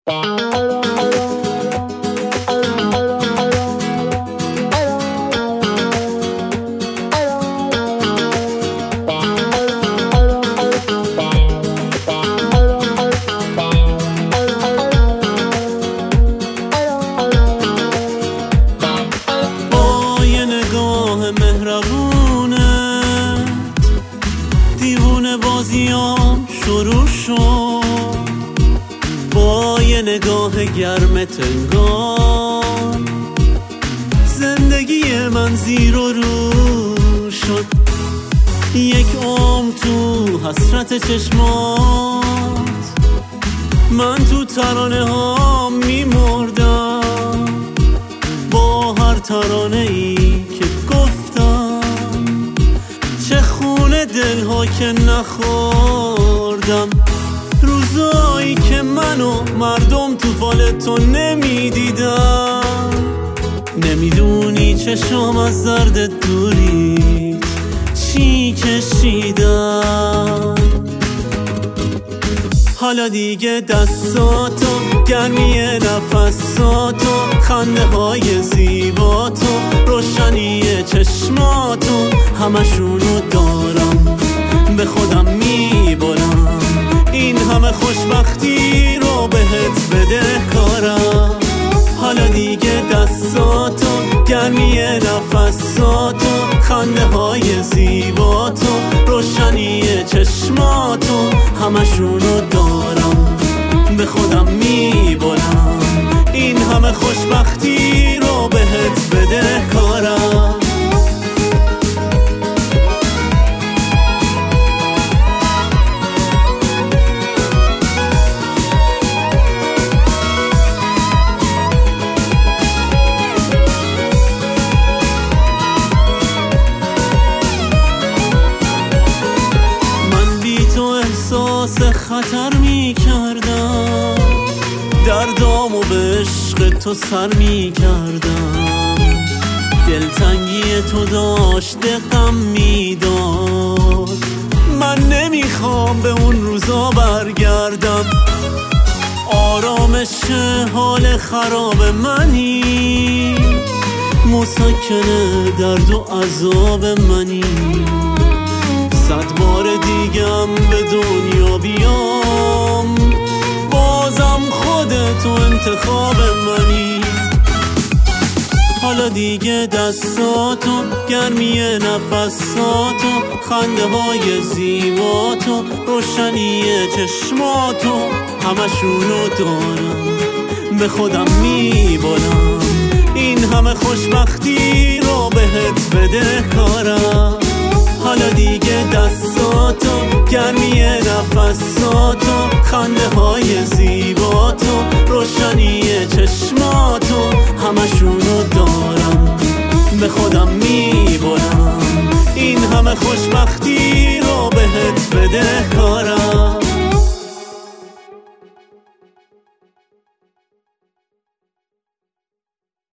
دیوونه بازیام شروع شد، با یه نگاه گرمت انگار زندگی من زیر و رو شد. یک عمر تو حسرت چشمات، من تو ترانه ها میمردم، با هر ترانه ای که گفتم چه خونه دلها که نخوردم. روزایی که منو مردم تو فالتو نمیدیدم، نمیدونی چشام از درد دوری چی کشیدم. حالا دیگه دستاتو، گرمی نفساتو، خنده های زیباتو، روشنی چشماتو، همشونو دارم به خودم میبرم. این همه خوشبختی رو بهت بده کارم. حالا دیگه دستاتو، گرمی نفساتو، خنده های زیباتو، روشنی چشماتو، همشونو دارم به خودم میبرم. این همه خوشبختی رو بهت بده کارم. احساس خطر می کردم، دردامو به عشق تو سر می کردم. دلتنگی تو داشت دقم می داد، من نمیخوام به اون روزا برگردم. آرامش حال خراب منی، مسکن درد و عذاب منی. 100 بار دیگم به دنیا بیام، بازم خودتو انتخاب منی. حالا دیگه دستاتو، گرمی نفساتو، خنده های زیباتو، روشنی چشماتو، همشونو دارم به خودم میبرم. این همه خوشبختی رو بهت بده کارم. حالا دیگه دستاتو، گرمی نفساتو، خنده های زیباتو، روشنی چشماتو، همشونو دارم به خودم میبرم. این همه خوشبختی رو بهت بده کارم.